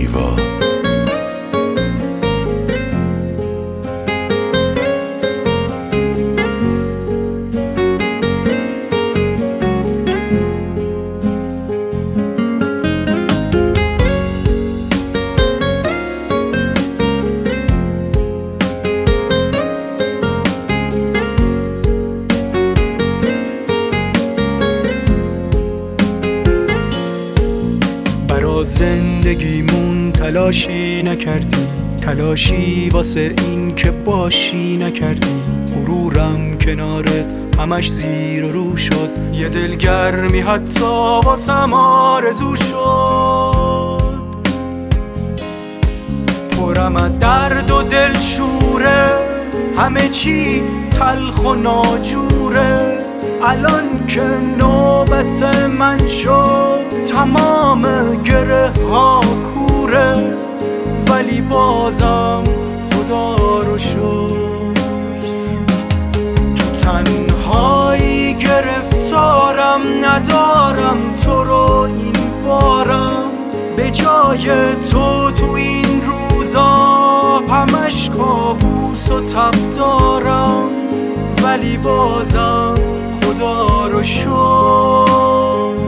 زیوا. برا زندگیمون تلاشی نکردی، تلاشی واسه این که باشی نکردی. غرورم کنارت همش زیر و رو شد، یه دلگرمی حتی واسم آرزو شد. پرم از درد و دلشوره، همه چی تلخ و ناجوره. الان که نوبت من شد، تمام گره ها کوره. ولی بازم خدا رو شد، تو تنهایی گرفتارم. ندارم تو رو این بارم، به جای تو این روزا همش کابوس و تب دارم. ولی بازم خدا رو شد.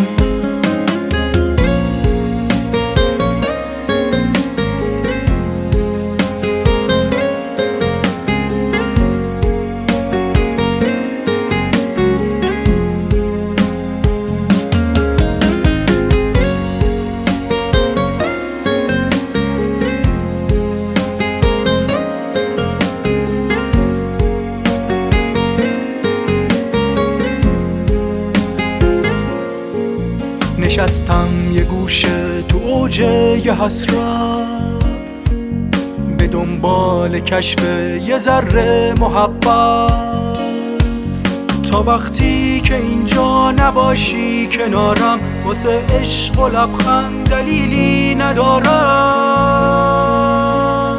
نشستم یه گوشه تو اوج یه حسرت، به دنبال کشف یه ذره محبت. تا وقتی که اینجا نباشی کنارم، واسه عشق و لبخند دلیلی ندارم.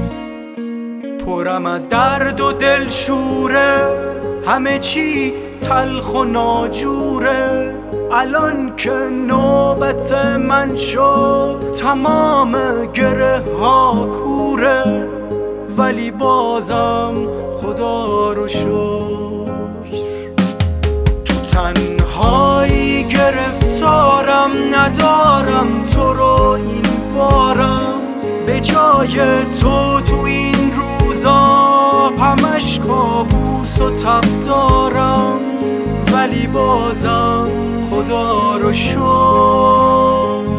پرم از درد و دلشوره، همه چی تلخ و ناجوره. الان که نوبت من شد، تمام گره ها کوره. ولی بازم خدا رو شد، تو تنهایی گرفتارم. ندارم تو رو این بارم، به جای تو این روزا همش کابوس و تب دارم. ولی بازم خدا رو شد.